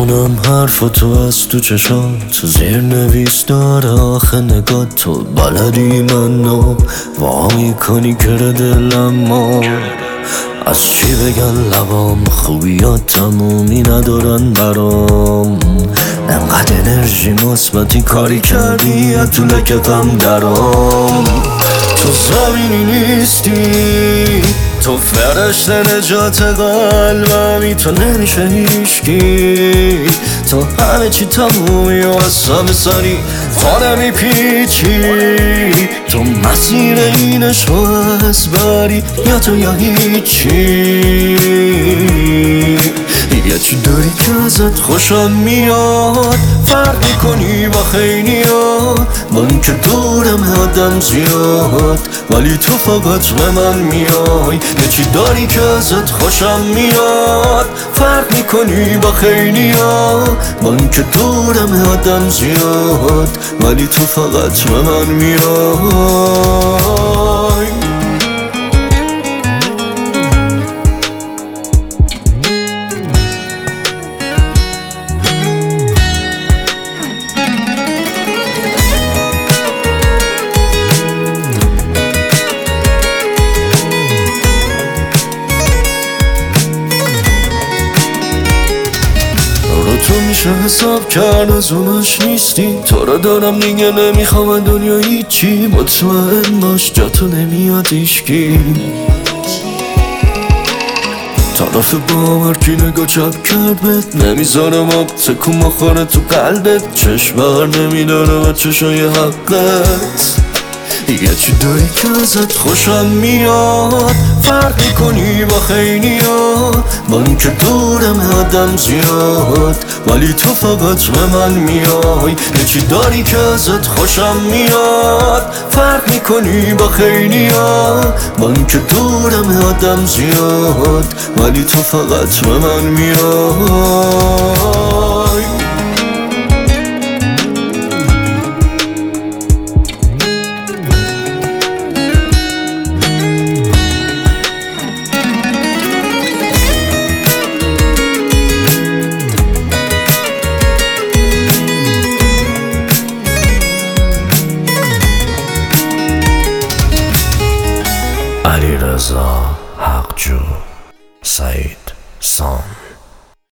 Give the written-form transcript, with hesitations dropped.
میخونم حرفاتو از تو چشات، زیر نویس داره آخه نگاه تو. بلدی منو وا میکنی کره دلم، از چی بگن لبام، خوبیات تمومی ندارن برام. انقدر انرژی مثبتی کاری کردی از تو لکتم درام. تو زمینی نیستی، تو فرشته نجات قلبمی، تو نمیشه هیشکی، تو همه چی تمومی و حساب سری تو نمیپیچی. تو مسیر اینش رو از بری، یا تو یا هیچی. یه چی داری که ازت خوشم میاد، فرق میکنی با خیلیا. من که دورم آدم زیاد، ولی تو فقط به من میای. یه چی داری که ازت خوشم میاد، فرق میکنی با خیلیا. من که دورم آدم زیاد، ولی تو فقط به من میای. تو میشه حساب کرد از اوناش نیستی، تو رو دارم دیگه نمیخوام دنیا هیچی. مطمئن باش جا تو نمیاد ایشکی. طرف باور کی نگاه چپ کرد بهت، نمیذارم آب تکون بخوره تو قلبت. چشم بر نمیداره و چشای حقت. یه چی داری که ازت خوشم میاد، فرق میکنی با خیلیا. من که دورم آدم زیاد، ولی تو فقط به من میای. یه چی داری که ازت خوشم میاد، فرق میکنی با خیلیا. من که دورم آدم زیاد، ولی تو فقط به من میای.